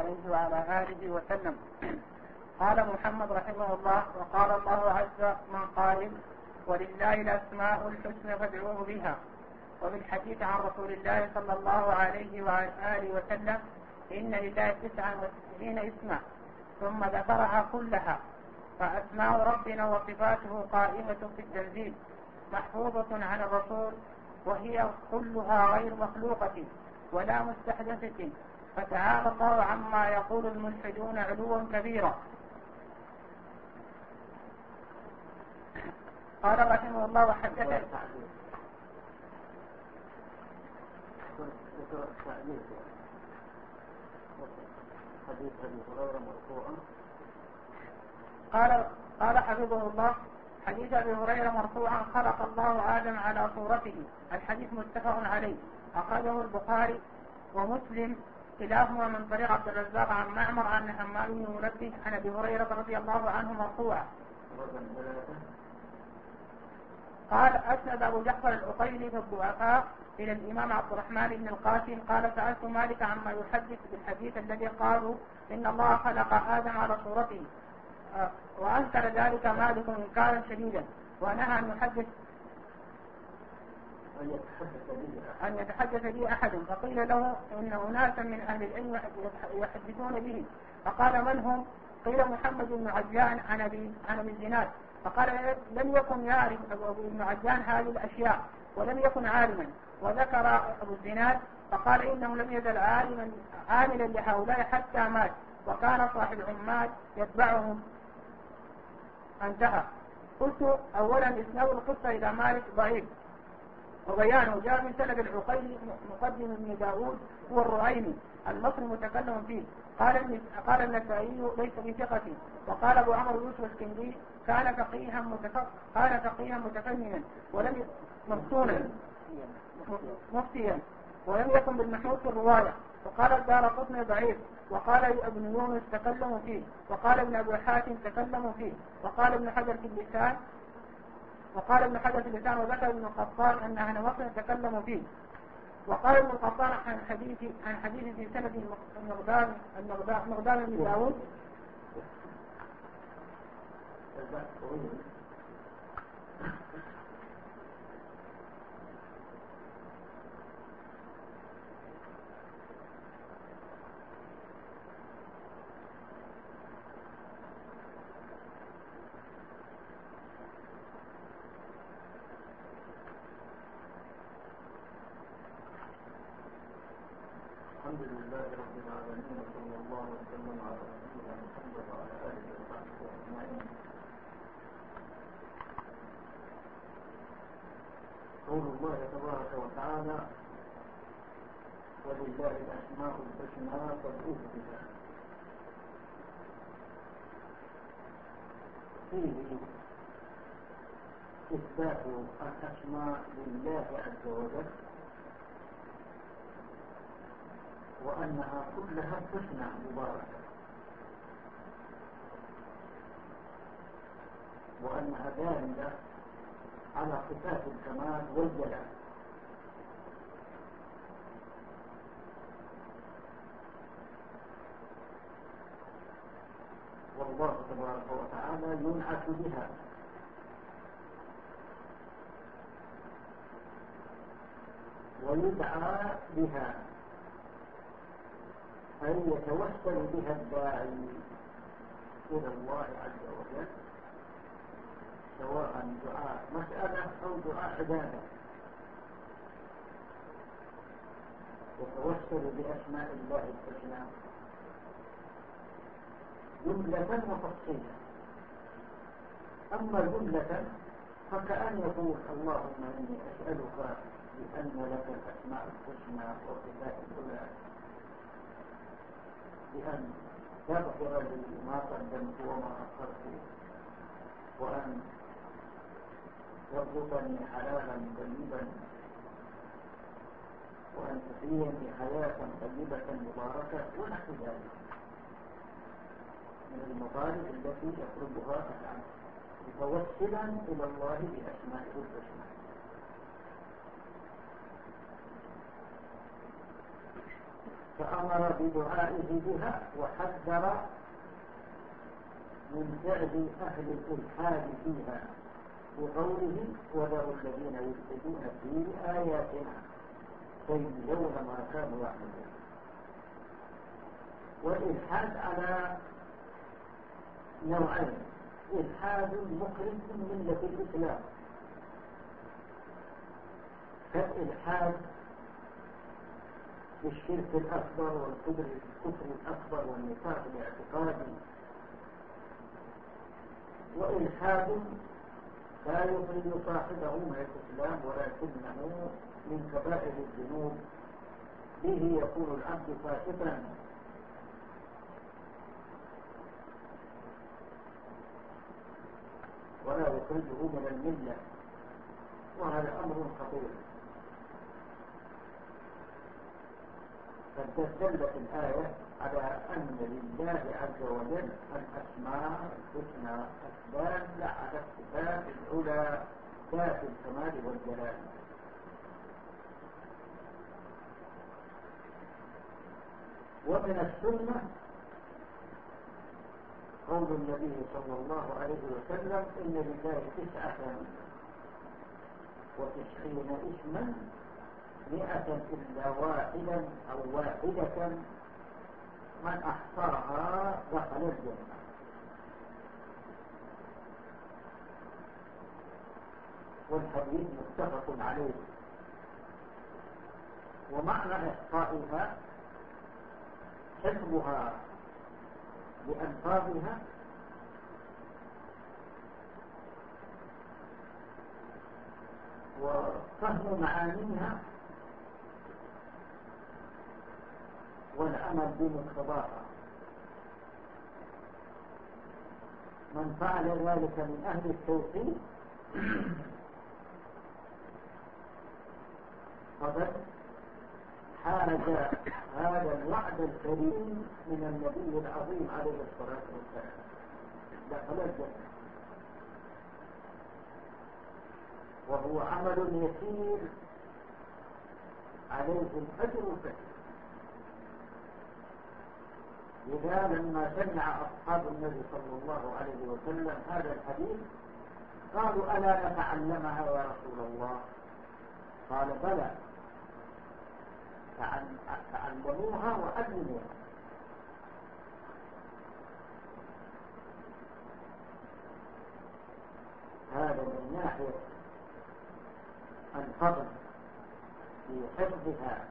عليه وعلى آله وسلم. قال محمد رحمه الله: وقال الله عز من قائل: ولله الأسماء الحسنى فادعوه بها. وفي الحديث عن رسول الله صلى الله عليه وعلى آله وسلم: إن لله 99 اسما، ثم ذكرها كلها. فأسماء ربنا وصفاته قائمة في التنزيل محفوظة عن الرسول، وهي كلها غير مخلوقة ولا مستحدثة، فتعالى الله عما يقول الملحدون علوا كبيرا. قال رحمه الله: وحدثنا قال حفظه الله: حديث أبي هريرة مرفوعا: خلق الله آدم على صورته. الحديث متفق عليه، أخرجه البخاري ومسلم كلاهما من طريق عبد الرزاق عن معمر عن حماد بن منبه عن أبي هريرة رضي الله عنه مرفوعا. قال: أسند أبو جعفر العقيلي في الضعفاء إلى الإمام عبد الرحمن بن القاسم قال: سألت مالك عما يحدث بالحديث الذي قالوا إن الله خلق آدم على صورته، وأنكر ذلك مالك إنكارا شديدا، ونهى أن يتحدث به أحد. فقيل له إن أناسا من أهل العلم يحدثون به، فقال: من هم؟ قيل: محمد بن عجلان عن أبي الزناد. فقال: لم يكن يعرف ابن عجلان هذه الأشياء ولم يكن عالما. وذكر أبو الزناد فقال: إنه لم يزل عاملا لهؤلاء حتى مات، وكان صاحب عماد يتبعهم. انتهى. قلت: أولا إسناد القصة إلى مالك ضعيف، وبيانه جاء من سند العقيلي مقدم ابن داود هو الرعيني المصري متكلم فيه. قال النسائي: ليس بثقة. وقال أبو عمرو يوسف الكندي: كان فقيها متفننا ولم مفتونا مفتيا ولم يكن بالمحمود في الرواية. وقال الدارقطني ضعيف. وقال ابن يونس تكلموا فيه. وقال ابن أبي حاتم تكلموا فيه. وقال ابن حجر في اللسان وذكر ابن القطان أن أهل مصر تكلموا فيه. وقال ابن القطان عن حديث في سند المقدام بن داود الحمد لله رب العالمين، وصلى الله وسلم على رسولنا محمد وعلى آله وصحبه أجمعين. قول الله تبارك وتعالى: ولله الأسماء الحسنى فادعوه بها. فيه إثبات الأسماء لله عز وجل، وأنها كلها حسنى مباركة، وأنها دالة على صفات الكمال والجلال. والله تبارك وتعالى ينعت بها، ويدعى بها، أي يتوسل بها الداعي إلى الله عز وجل، سواء دعاء مسألة أو دعاء عبادة، يتوسل بأسماء الله الحسنى جملة وتفصيلا. أما جملة فكأن يقول: اللهم إني أسألك بأن لك الأسماء الحسنى وصفات العلى، بأن تغفر لي ما قدمت وما أخرت، وأن ترزقني حلالا طيبا، وأن تحييني حياة طيبة مباركة، ونحو ذلك من المطالب التي يطلبها العبد متوسلا إلى الله بأسمائه الحسنى. فأمر بدعائه بها وحذر من فعل أهل الإلحاد فيها بقوله وذروا الذين يلحدون في آياتنا سيجزون ما كانوا يعملون. والإلحاد على نوعين: إلحاد مخرج من ملة الإسلام كالإلحاد بالشرك الأكبر والكفر الأكبر والنفاق الاعتقادي، وإلحاد لا يخرج صاحبه من الإسلام ولكنه من كبائر الذنوب به يكون العبد فاسقا ولا يخرجه من الملة، وهذا أمر خطير. فدلت الآية على أن لله عز وجل الأسماء الحسنى الدالة على الصفات العلى ذات الكمال والجلال. ومن السنة قول النبي صلى الله عليه وسلم إن لله 99 اسما 100 إلا واحدا أو واحدة من أحصاها دخل الجنة. والحديث متفق عليه. ومعنى إحصائها حفظها بألفاظها وفهم معانيها والعمل بمقتضاها. من فعل ذلك من أهل التوحيد فقد حاز هذا الوعد الكريم من النبي العظيم عليه الصلاة والسلام، دخل الجنة. وهو عمل يسير عليه الأجر الكثير. لذا لما سمع أصحاب النبي صلى الله عليه وسلم هذا الحديث قالوا ألا نتعلمها يا رسول الله؟ قال بلى، تعلموها وعلموها. هذا من ناحية الفضل في حفظها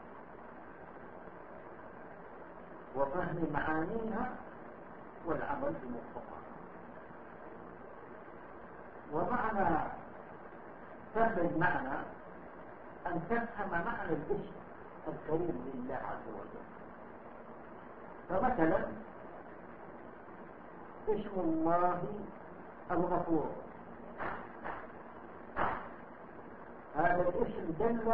وفهم معانيها والعمل بمقتضاها. ومعنى فهم المعنى أن تفهم معنى الاسم الكريم لله عز وجل. فمثلا اسم الله الغفور، هذا الاسم دل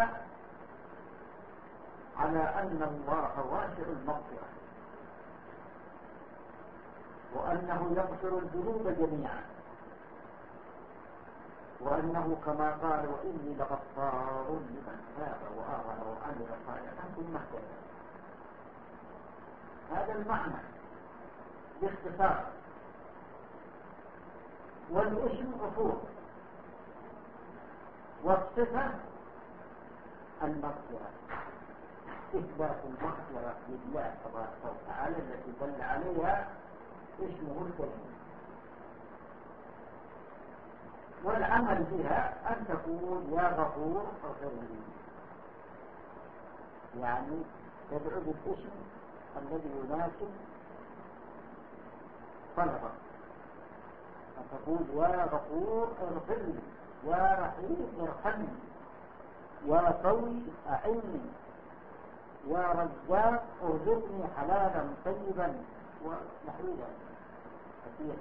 على أن الله واسع المغفرة وأنه يغفر الذنوب جميعا، وأنه كما قال وإني لغفار لمن تاب وآمن وعمل صالحا ثم اهتدى. هذا المعنى باختصار. والاسم غفور، والصفة المغفرة، إثبات المغفرة لله تبارك وتعالى التي دل عليها اسمه الكريم. والعمل بها أن تقول يا غفور اغفر لي، يعني تدعو بالاسم الذي يناسب طلبك، أن تقول يا غفور اغفر لي، يا رحيم ارحمني، يا قوي أعني، يا رزاق ارزقني حلالا طيبا ونحو ذلك.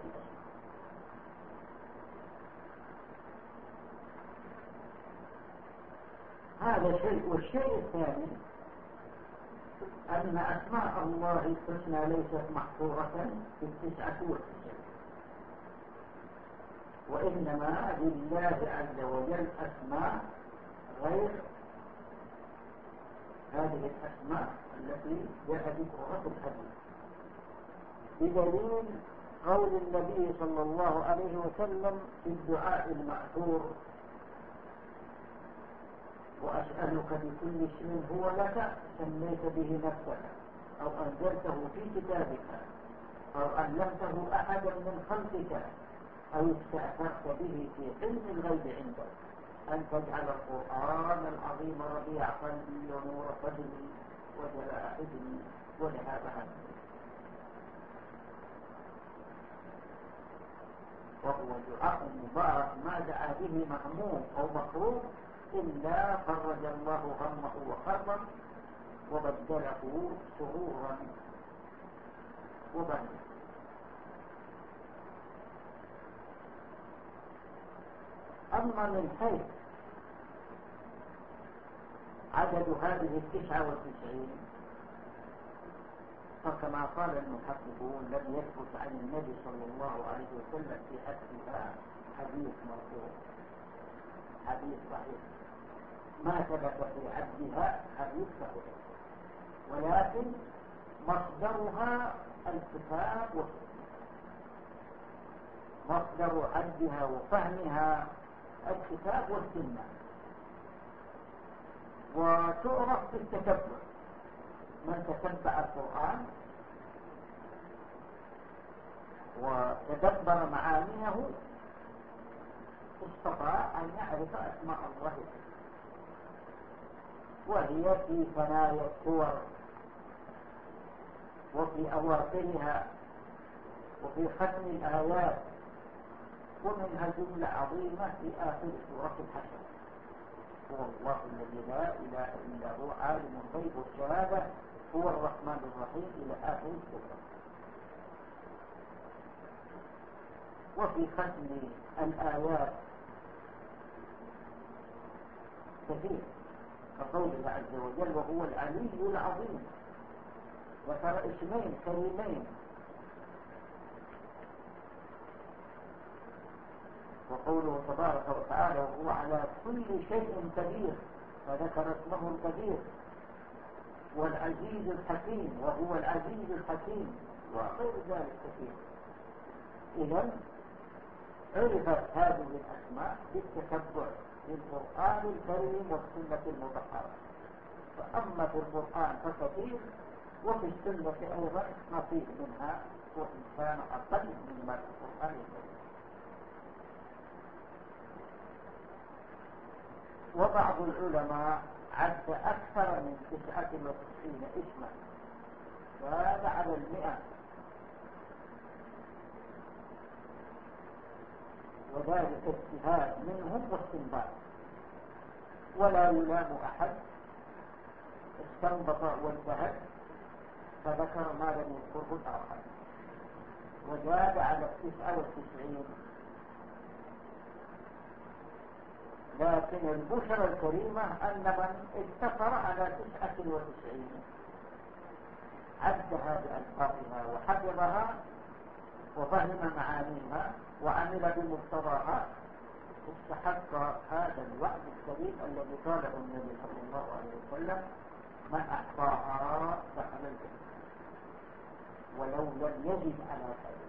هذا شيء. والشيء الثاني أن أسماء الله الحسنى ليست محصورة في 99، وإنما لله عز وجل أسماء غير هذه الأسماء التي جاء ذكرها في الحديث، بدليل قول النبي صلى الله عليه وسلم في الدعاء المأثور: وأسألك بكل اسم هو لك سميت به نفسك أو أنزلته في كتابك أو علمته أحدا من خلقك أو استأثرت به في علم الغيب عندك أن تجعل القرآن العظيم ربيع قلبي ونور صدري وجلاء حزني وذهاب همي. وهو دعاء مبارك ما دعا به مهموم أو مكروه إلا فرج الله همه وكربه وبدله سرورا وبهجة. أما من حيث عدد هذه 99 فكما قال المحققون لم يثبت عن النبي صلى الله عليه وسلم في حدها حديث مرفوع، حديث صحيح، ما ثبت في عدها حديث صحيح، ولكن مصدرها الكتاب والسنة، مصدر عدها وفهمها الكتاب والسنة، وتعرف بالتتبع. من تتبع القرآن وتدبر معانيه استطاع أن يعرف أسماء الله، وهي في ثنايا السور وفي أواخرها وفي ختم الآيات، ومنها جملة عظيمة في آخر سورة الحشر: هو الله الذي لا إله إلا هو عالم الغيب والشهادة هو الرحمن الرحيم إلى آخر السورة. وفي ختم الآيات كثير كقول الله عز وجل: وهو العلي العظيم، ذكر اسمين كريمين، وقوله تبارك وتعالى: وهو على كل شيء قدير، فذكر اسمه القدير، والعزيز الحكيم، وهو العزيز الحكيم، وغير ذلك كثير. إذن عرفت هذه الأسماء بالتتبع للقرآن الكريم والسنة المطهرة، فأما في القرآن فكثير، وفي السنة أيضا نصيب منها وإن كان أقل مما في القرآن الكريم. وبعض العلماء عد أكثر من 99 اسما، زاد على 100، وذلك اجتهاد منهم واستنباط، ولا يلام أحد استنبط واجتهد فذكر ما لم يذكره الآخر، وزاد على 99. لكن البشرى الكريمة أن من اقتصر على 99 عدها بألفاظها وحفظها وفهم معانيها وعمل بمقتضاها استحق هذا الوعد الكريم الذي قاله النبي صلى الله عليه وسلم: من أحصاها دخل الجنة ولو لم يجد على خير.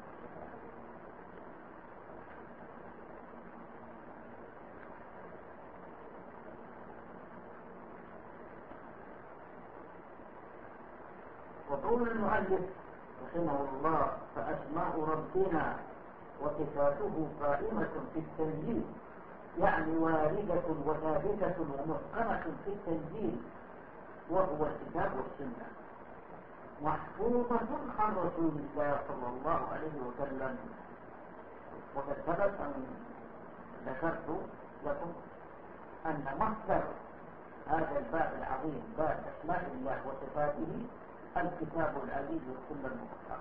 وقول المؤلف رحمه الله: فأسماء ربنا وصفاته قائمة في التنزيل، يعني واردة وثابتة ومحكمة في التنزيل وهو الكتاب والسنة، محفوظة عن رسول الله صلى الله عليه وسلم. وقد ثبت أن ذكرت لكم أن مصدر هذا الباب العظيم، باب أسماء الله وصفاته، الكتاب العزيز والسنة المطهرة.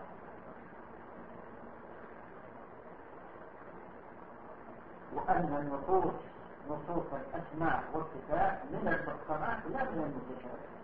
وأن النصوص، نصوص الأسماء والصفات، من المحكمات لا من المتشابهات،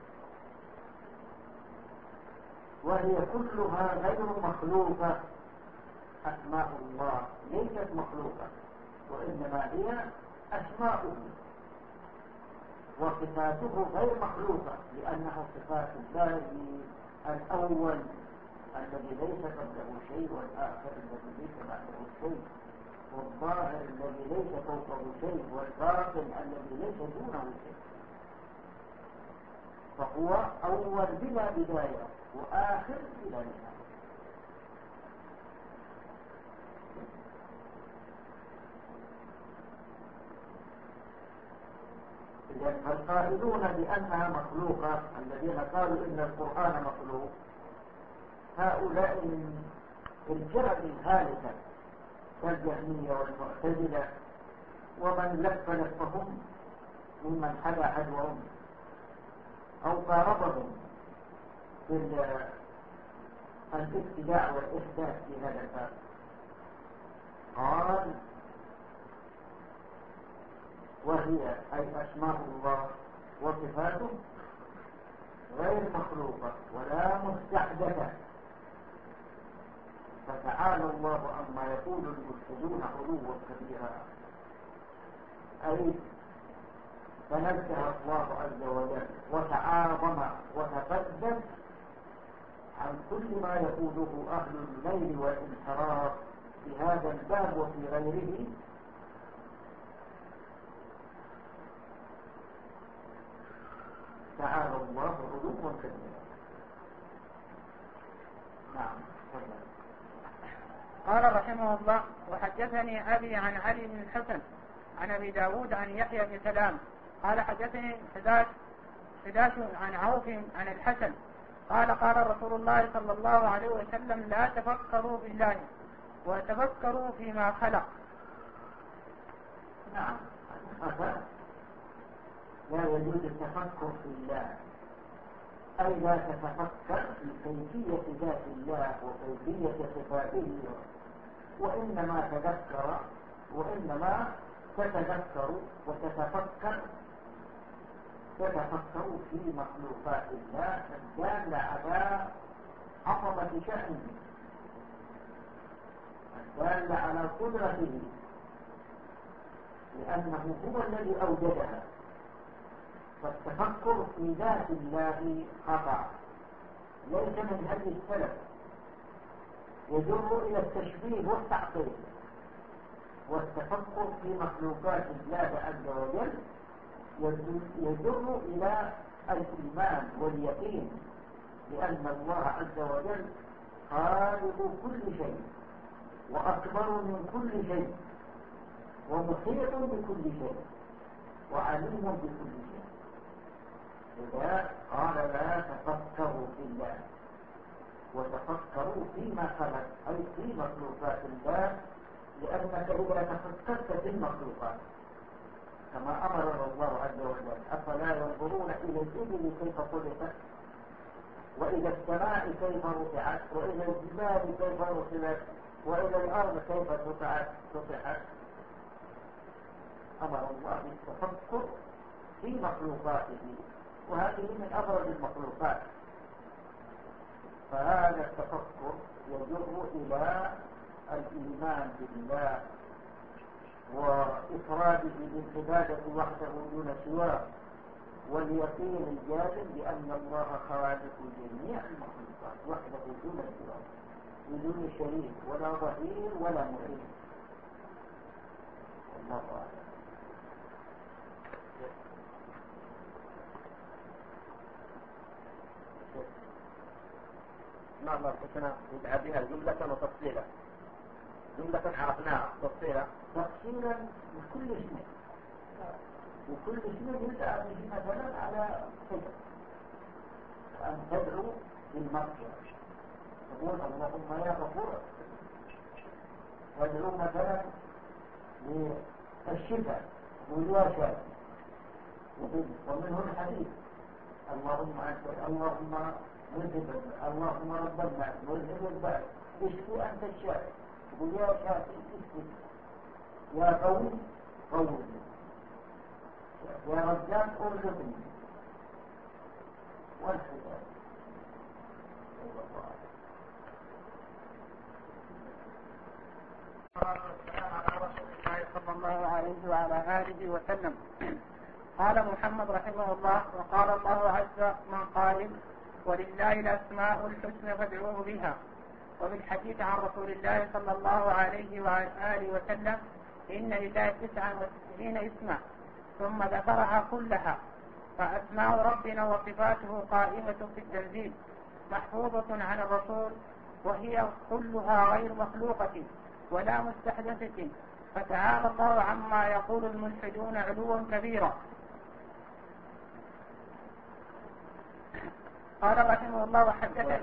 وهي كلها غير مخلوقة. أسماء الله ليست مخلوقة، وإنما هي أسماؤه، وصفاته غير مخلوقة لأنه صفات الله الأول الذي ليس قبله شيء، والآخر الذي ليس بعده شيء، والظاهر الذي ليس فوقه شيء، والباطن الذي ليس دونه شيء. فهو أول بلا بداية وآخر بلا نهاية. فالقائلون بأنها مخلوقة الذين قالوا إن القرآن مخلوق هؤلاء من الفرق الهالكة كالجهمية والمعتزلة ومن لف لفهم ممن حدا حدوهم أو قاربهم في الابتداع والإحداث في هذا الباب. قال وهي أي أسماء الله وصفاته غير مخلوقة ولا مستحدثة، فتعالى الله عما يقول الملحدون علوا كبيرا. أي تنزه الله عز وجل وتعاظم وتقدم عن كل ما يقوله أهل الميل والانحراف في هذا الباب وفي غيره. تعالى الله علوا كبيرا. نعم. قال رحمه الله: وحدثني أبي عن علي بن الحسن عن أبي داود عن يحيى بن سلام قال حدثني حداش عن عوف عن الحسن قال قال رسول الله صلى الله عليه وسلم: لا تفكروا بالله وتفكروا فيما خلق. نعم. لا يجوز التفكر في الله، أي لا تتفكر في كيفية ذات الله وكيفية صفاته، وإنما تتذكر وتتفكر في مخلوقات الله الدالة على عظمة شأنه، الدالة على قدرته، لأنه هو الذي أوجدها. فالتفكر في ذات الله خطأ، ليس من هدي السلف، يجر إلى التشبيه والتعطيل. والتفكر في مخلوقات الله عز وجل يجر إلى الإيمان واليقين بأن الله عز وجل خالق كل شيء وأكبر من كل شيء ومحيط بكل شيء وعليم بكل شيء. إذا قال: لا تفكروا في الله وتفكروا فيما خلق، أي في مخلوقات الله، لأنك إذا تفكرت في المخلوقات كما أمر الله عز وجل: أفلا ينظرون إلى الإبل كيف خلقت، وإلى السماء كيف رفعت، وإلى الجبال كيف رسلت، وإلى الأرض كيف سطحت. أمر الله بالتفكر في مخلوقاته، وهذه من أبرز المخلوقات. فهذا التفكر يجر إلى الإيمان بالله وإفراده بالعبادة وحده دون سواه، واليقين الجازم بأن الله خالق جميع المخلوقات وحده دون سواه، بدون شريك ولا ظهير ولا معين. الله أعلم. نعم. كنا ندعى بها جملة وتفصيلا. جملة عرفناها، تفصيلا بكل اسم، وكل اسم يدعى به مثلا على صفة. أن تدعو بالمغفرة، تقول: اللهم يا غفور. تدعو مثلا للشفاء، تقول: يا شافي. ومنه الحديث: اللهم اللهم رب الناس مذهب البأس اشفي أنت الشافي. تقول: يا شافي اشفي، يا قوي قوي، يا رزاق ارزقني، والحساب. والسلام على رسول الله صلى الله عليه وعلى آله وسلم. قال محمد رحمه الله: وقال الله عز من قائل: ولله الأسماء الحسنى فادعوه بها. وفي الحديث عن رسول الله صلى الله عليه وآله وسلم: إن لله 99 اسما، ثم ذكرها كلها. فأسماء ربنا وصفاته قائمة في التنزيل محفوظة عن الرسول، وهي كلها غير مخلوقة ولا مستحدثة، فتعالى الله عما يقول الملحدون علوا كبيرا. قال رحمه الله: وحدثنا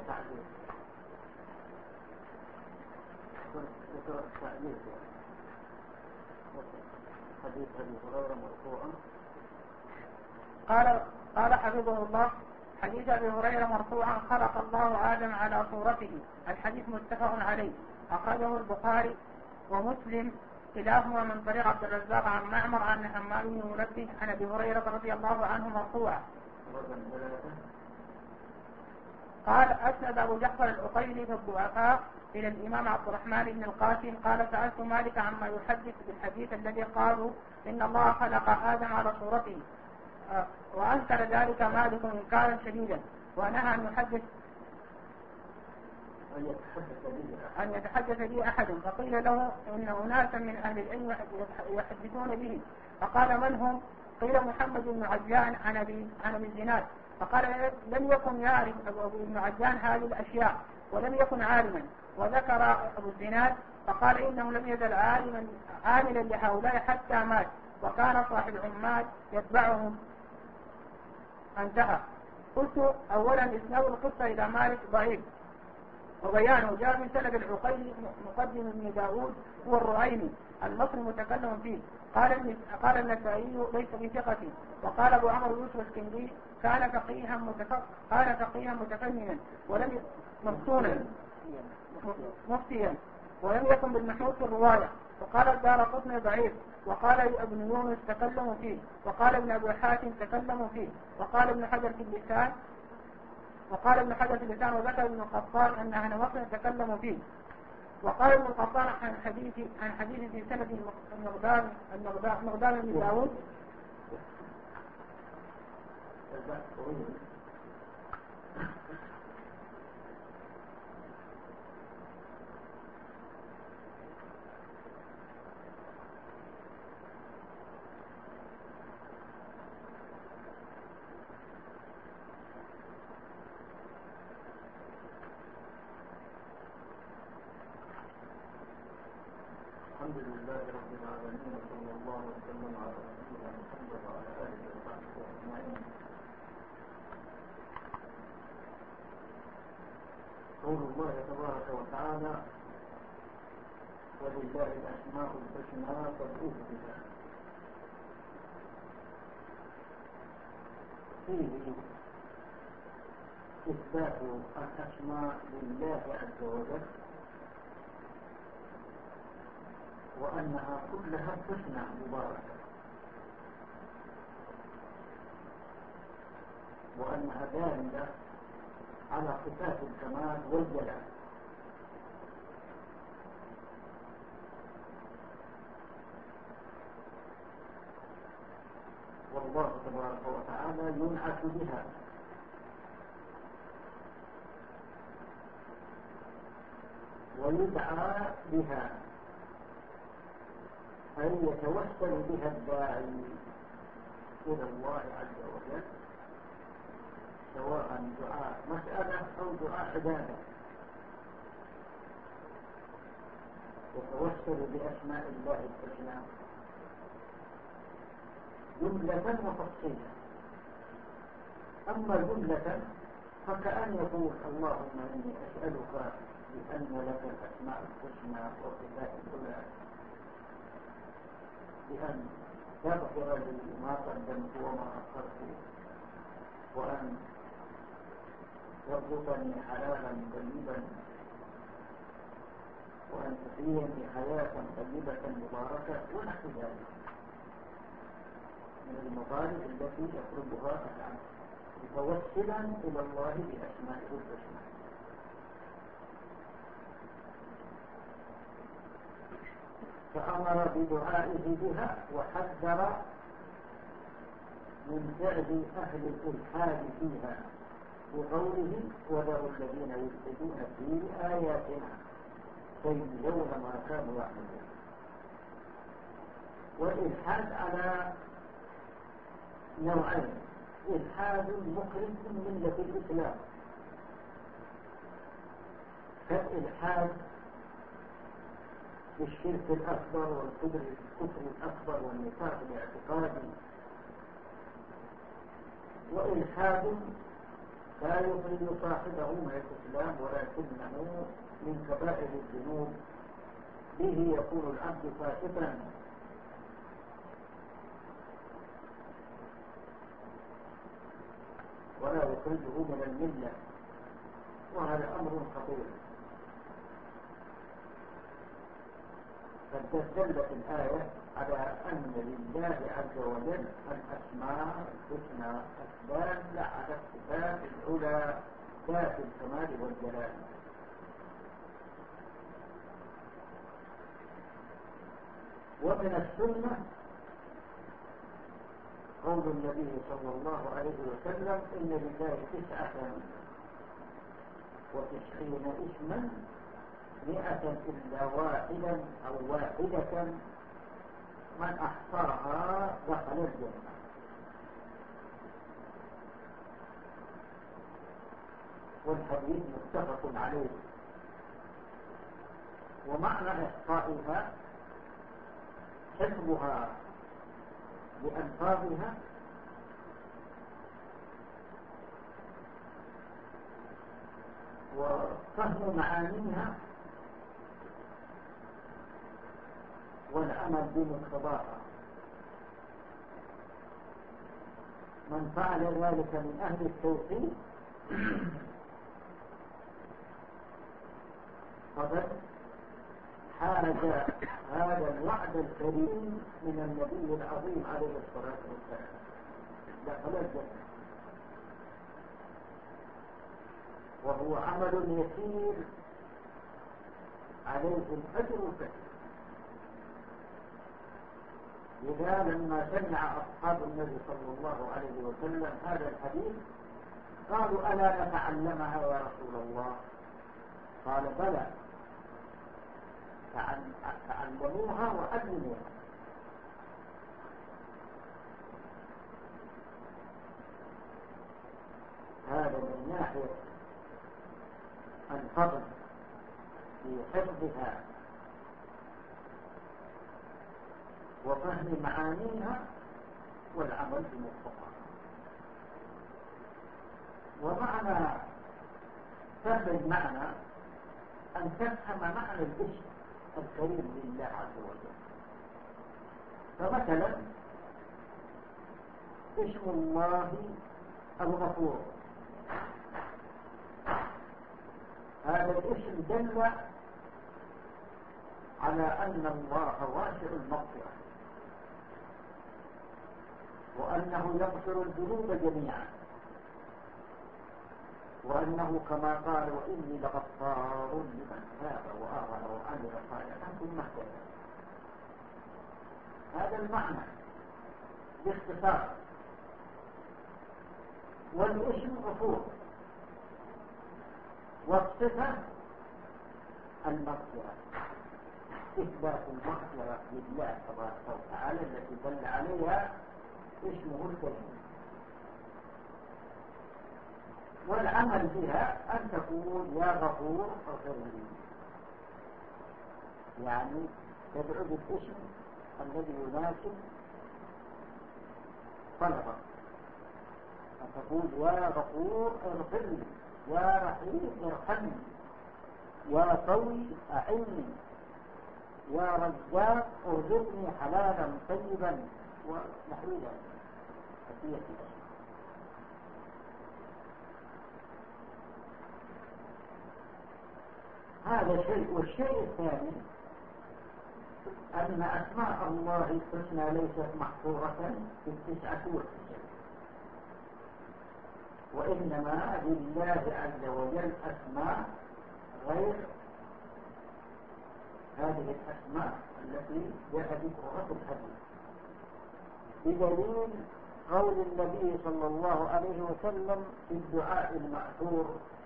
قال حفظه الله: حديث أبي هريرة مرفوعا: خلق الله آدم على صورته. الحديث متفق عليه، أخرجه البخاري ومسلم كلاهما من طريق عبد الرزاق عن معمر عن همام بن منبه عن أبي هريرة رضي الله عنه مرفوعا. قال: أسند أبو جعفر العقيلي في الضعفاء إلى الإمام عبد الرحمن بن القاسم قال: سألت مالك عما يحدث بالحديث الذي قالوا إن الله خلق آدم على صورته، وأنكر ذلك مالك إنكارا شديدا، ونهى أن يتحدث به أحد. فقيل له إن أناسا من أهل العلم يحدثون به. فقال: من هم؟ قيل: محمد بن عجلان عن أبي الزناد. فقال: لم يكن يعرف أبو بن عجلان هذه الأشياء ولم يكن عالما. وذكر أبو الزناد فقال: إنه لم يزل عاملا لهؤلاء حتى مات، وكان صاحب عماد يتبعهم. انتهى. قلت: أولا إسناد القصة إلى مالك ضعيف، وبيانه جاء من سند العقيلي مقدم ابن داود هو الرعيني المصري متكلم فيه. قال النسائي: ليس بثقة. وقال أبو عمرو يوسف الكندي: كان فقيها متفننا ولم مفتونا مفتيا ولم يكن بالمحمود في الرواية. وقال الدارقطني ضعيف. وقال ابن يونس تكلموا فيه. وقال ابن أبي حاتم تكلموا فيه. وقال ابن حجر في اللسان وذكر ابن القطان أن أهل مصر تكلموا فيه. وقال ابن القطان عن حديث في سند المقدام بن داود الحمد لله رب العالمين، وصلى الله وسلم على رسولنا محمد وعلى آله وصحبه أجمعين. قول الله تبارك وتعالى: ولله الأسماء الحسنى فادعوه بها. فيه إثبات الأسماء لله عز وجل، وأنها كلها حسنى مباركة، وأنها دالة على صفات الكمال والجلال. والله تبارك وتعالى ينعت بها، ويدعى بها، أي يتوسل بها الداعي إلى الله عز وجل، سواء دعاء مسألة أو دعاء عبادة، يتوسل بأسماء الله الحسنى جملة وتفصيلا. أما جملة فكأن يقول: اللهم إني أسألك بأن لك الأسماء الحسنى وصفات العلى، بأن تغفر لي ما قدمت وما أخرت، وأن ترزقني حلالا طيبا، وأن تحييني حياة طيبة مباركة، ونحو ذلك من المطالب التي يطلبها العبد متوسلا إلى الله بأسمائه الحسنى. فأمر بدعائه بها، وحذر من فعل أهل الإلحاد فيها بقوله وذروا الذين يلحدون في آياتنا سيجزون ما كانوا يعملون. والإلحاد على نوعين: إلحاد مخرج من ملة الإسلام كالإلحاد بالشرك الأكبر والكفر الأكبر والنفاق الاعتقادي، وإلحاد لا يخرج صاحبه من الإسلام ولكنه من كبائر الذنوب به يكون العبد فاسقا ولا يخرجه من الملة، وهذا أمر خطير. قد دلت الآية على أن لله عز وجل الأسماء الحسنى الدالة على الصفات العلى ذات الكمال والجلال. ومن السنة قول النبي صلى الله عليه وسلم إن لله 99 اسما 100 إلا واحدا أو واحدة من أحصاها دخل الجنة. والحديث متفق عليه. ومعنى إحصائها حفظها بألفاظها وفهم معانيها والعمل بمقتضاها. من فعل ذلك من أهل التوحيد فقد حاز هذا الوعد الكريم من النبي العظيم عليه الصلاة والسلام، دخل الجنة. وهو عمل يسير عليه الأجر الكثير. لذا لما سمع أصحاب النبي صلى الله عليه وسلم هذا الحديث قالوا ألا نتعلمها يا رسول الله؟ قال بلى، تعلموها وعلموها. هذا من ناحية الفضل في حفظها وفهم معانيها والعمل بمقتضاها. ومعنى فهم المعنى أن تفهم معنى الاسم الكريم لله عز وجل. فمثلا اسم الله الغفور، هذا الاسم دل على أن الله واسع المغفرة وأنه يغفر الذنوب جميعا، وأنه كما قال وإني لغفار لمن تاب وآمن وعمل صالحا ثم اهتدى. هذا المعنى باختصار. والاسم غفور، والصفة المغفرة، إثبات المغفرة لله تبارك وتعالى التي دل عليها اسمه الكريم. والعمل بها أن تقول يا غفور اغفر لي، يعني تدعو بالاسم الذي يناسب طلبك، فتقول يا غفور اغفر لي، يا رحيم ارحمني، يا قوي أعني، يا رزاق ارزقني حلالا طيبا ونحو ذلك. هذا شيء. والشيء الثاني أن أسماء الله الحسنى ليست محصورة في 99، وإنما لله عز وجل أسماء غير هذه الأسماء التي جاء ذكرها في الحديث، بدليل قول النبي صلى الله عليه وسلم في الدعاء المأثور: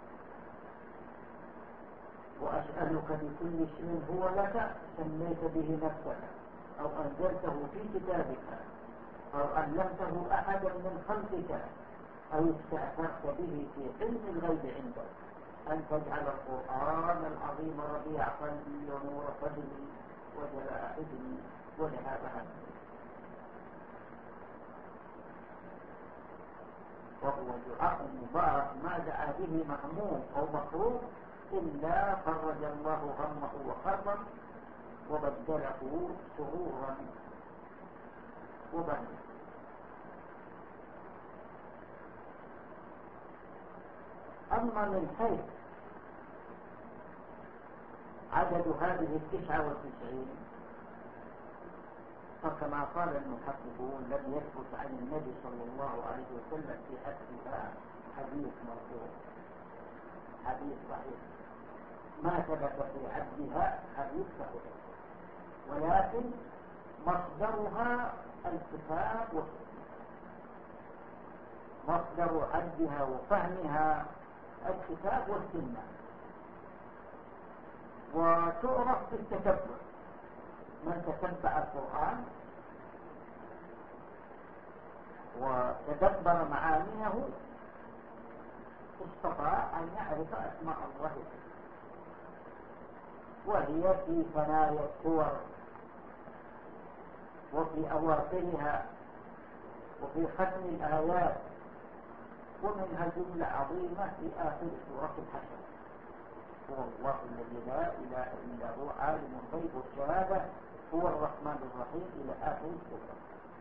وأسألك بكل اسم هو لك سميت به نفسك أو أنزلته في كتابك أو علمته أحدا من خلقك أو استأثرت به في علم الغيب عندك أن تجعل القرآن العظيم ربيع قلبي ونور صدري وجلاء حزني وذهاب همي. وهو دعاء مبارك ما دعا به مهموم أو مكروه إلا فرج الله همه وكربه وبدله سرورا وبهجة. أما من حيث عدد هذه 99 فكما قال المحققون لم يثبت عن النبي صلى الله عليه وسلم في حدها حديث مرفوع، حديث صحيح، ما ثبت في عدها حديث صحيح، ولكن مصدرها الكتاب والسنة، مصدر عدها وفهمها الكتاب والسنة. وتعرف بالتتبع، من تتبع القرآن وتدبر معانيه استطاع أن يعرف أسماء الله، وهي في ثنايا السور وفي أواخرها وفي ختم الآيات، ومنها جملة عظيمة في آخر سورة الحشر: هو الله الذي لا إله إلا هو عالم الغيب والشهادة هو الرحمن الرحيم إلى آخر السورة.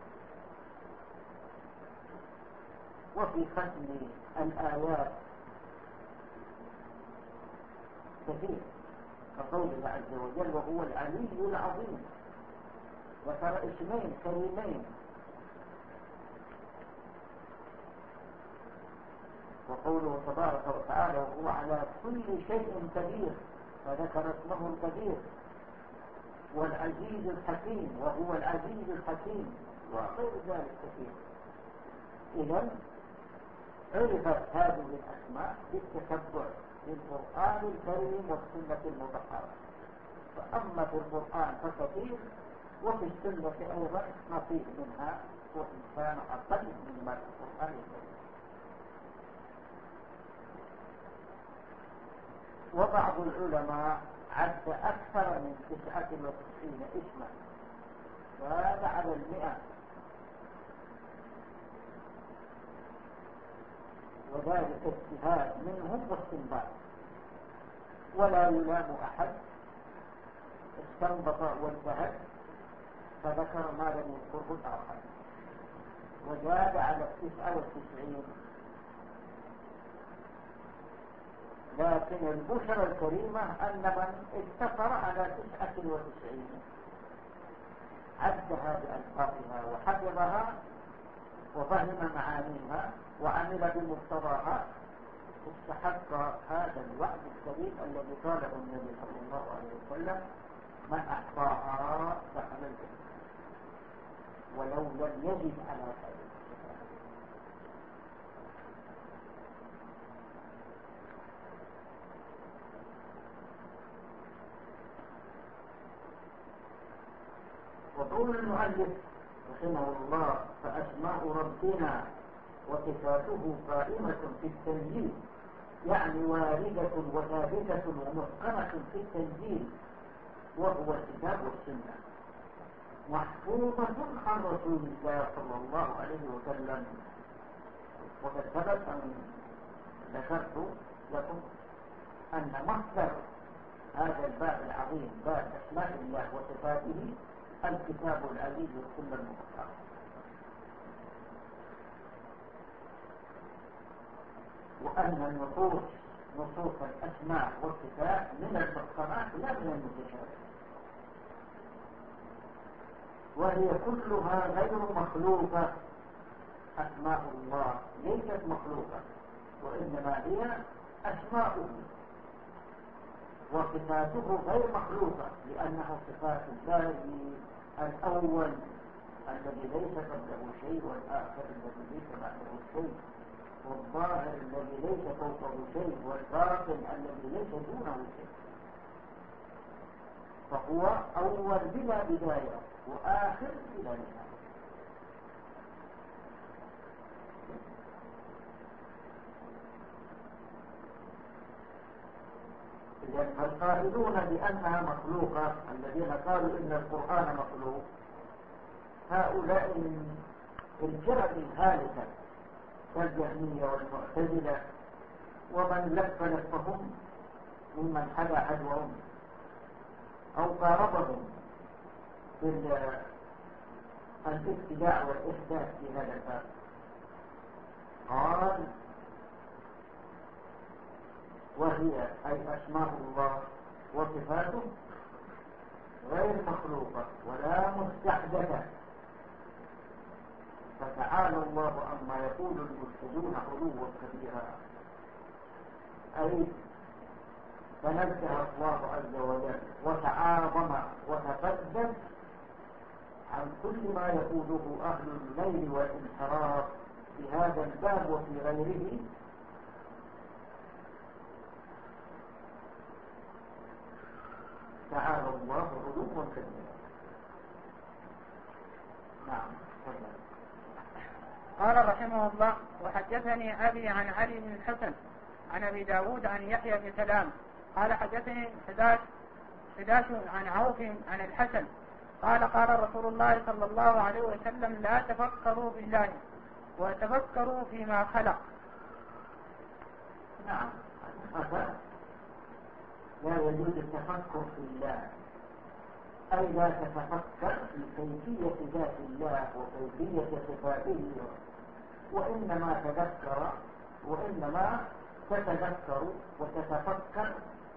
وفي ختم الآيات كثير كقول الله عز وجل: وهو العلي العظيم، ذكر اسمين كريمين، وقوله تبارك وتعالى: وهو على كل شيء قدير، فذكر اسمه القدير، والعزيز الحكيم، وهو العزيز الحكيم، وغير ذلك كثير. إذن عرفت هذه الأسماء بالتتبع للقرآن الكريم والسنة المطهرة. فأما في القرآن فكثير، وفي السنة أيضا نصيب منها وإن كان أقل مما في القرآن الكريم. وبعض العلماء عد أكثر من 99 اسما، زاد على 100، وذلك اجتهاد منهم واستنباط، ولا يلام أحد استنبط واجتهد فذكر ما لم يذكره الآخر، وزاد على 99. لكن البشرى الكريمة أن من اقتصر على 99 عدها بألفاظها وحفظها وفهم معانيها وعمل بمقتضاها استحق هذا الوعد الكريم الذي قاله النبي صلى الله عليه وسلم: من أحصاها دخل الجنة ولو لم يجد على خير. وقول المؤلف رحمه الله: فأسماء ربنا وصفاته قائمة في التنزيل، يعني واردة وثابتة ومحكمة في التنزيل وهو الكتاب والسنة، محفوظة عن رسول الله صلى الله عليه وسلم. وقد ثبت أن ذكرت لكم أن مصدر هذا الباب العظيم، باب أسماء الله وصفاته، الكتاب العزيز والسنة المطهرة. وأن النصوص، نصوص الأسماء والصفات، من المحكمات لا من المتشابهات، وهي كلها غير مخلوقة. أسماء الله ليست مخلوقة، وإنما هي أسماؤه، وصفاته غير مخلوقة، لأنها صفات الباري الأول الذي ليس قبله شيء، والآخر الذي ليس بعده شيء، والظاهر الذي ليس فوقه شيء، والباطن الذي ليس دونه شيء. فهو أول بلا بداية وآخر بلا نهاية. فالقائلون بأنها مخلوقة، الذين قالوا إن القرآن مخلوق، هؤلاء من الفرق الهالكة كالجهمية والمعتزلة ومن لف لفهم ممن حدا حدوهم أو قاربهم في الابتداع والإحداث في هذا الباب. قال وهي أي أسماء الله وصفاته غير مخلوقة ولا مستحدثة، فتعالى الله عما يقول الملحدون علوا كبيرا. أي تنزه الله عز وجل وتعاظم وتقدم عن كل ما يقوله أهل الليل والانحراف في هذا الباب وفي غيره، تعالى الله علوا كبيرا. نعم. قال رحمه الله: وحدثني أبي عن علي بن الحسن عن أبي داود عن يحيى بن سلام قال حدثني حداش عن عوف عن الحسن قال قال رسول الله صلى الله عليه وسلم: لا تفكروا بالله وتفكروا فيما خلق. نعم. هذا لا يجوز التفكر في الله، أي لا تتفكر في كيفية ذات الله وكيفية صفاته، وإنما تتذكر وتتفكر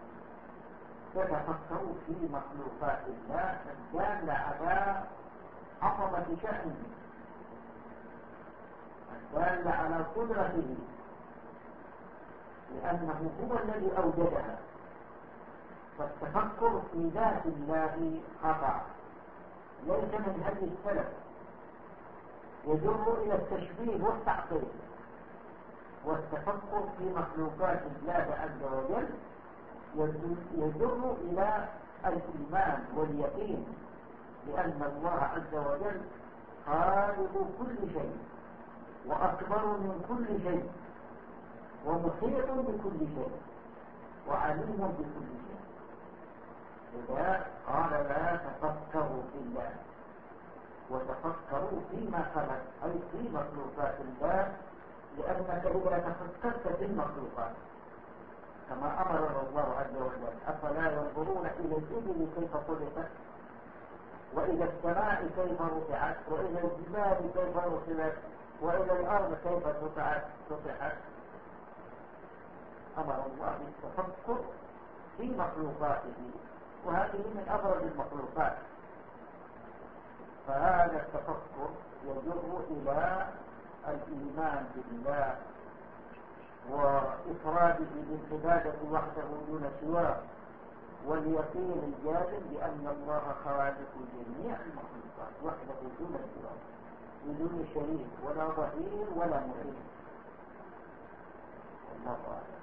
في مخلوقات الله الدالة على عظمة شأنه، الدالة على قدرته، لأنه هو الذي أوجدها. فالتفكر في ذات الله خطأ، ليس من هدي السلف، يجر إلى التشبيه والتعطيل. والتفكر في مخلوقات الله عز وجل يجر إلى الإيمان واليقين بأن الله عز وجل خالق كل شيء وأكبر من كل شيء ومحيط بكل شيء وعليم بكل شيء. إذا قال: لا تفكروا في الله وتفكروا فيما خلق، أي في مخلوقات الله، لأنك إذا تفكرت في المخلوقات كما أمرنا الله عز وجل: أفلا ينظرون إلى الإبل كيف خلقت، وإلى السماء كيف رفعت، وإلى الجبال كيف رسلت، وإلى الأرض كيف سطحت. أمر الله بالتفكر في مخلوقاته، وهذه من أبرز المخلوقات. فهذا التفكر يجر إلى الإيمان بالله وإفراده بالعبادة وحده دون سواه، واليقين الجازم بأن الله خالق جميع المخلوقات وحده دون سواه، بدون شريك ولا ظهير ولا معين. الله أعلم.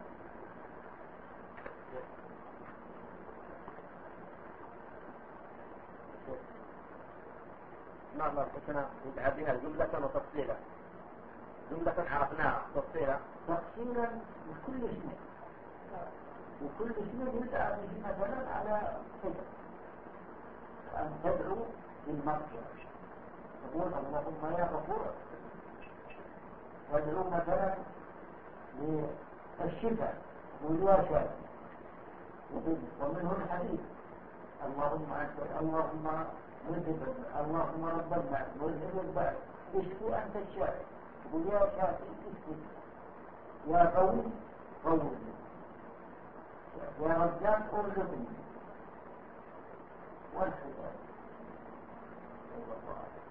نعم. كنا ندعى بها جملة وتفصيلا. جملة عرفناها، تفصيلا بكل اسم، وكل اسم يدعى به مثلا على صفة. أن تدعو بالمغفرة، تقول: اللهم يا غفور. تدعو مثلا للشفاء، تقول: يا شافي. ومنه الحديث: اللهم اللهم رب الناس مذهب البأس اشفي أنت الشافي. تقول: يا شافي اشفي، يا قوي قوي، يا رجال ارزقني، والحساب.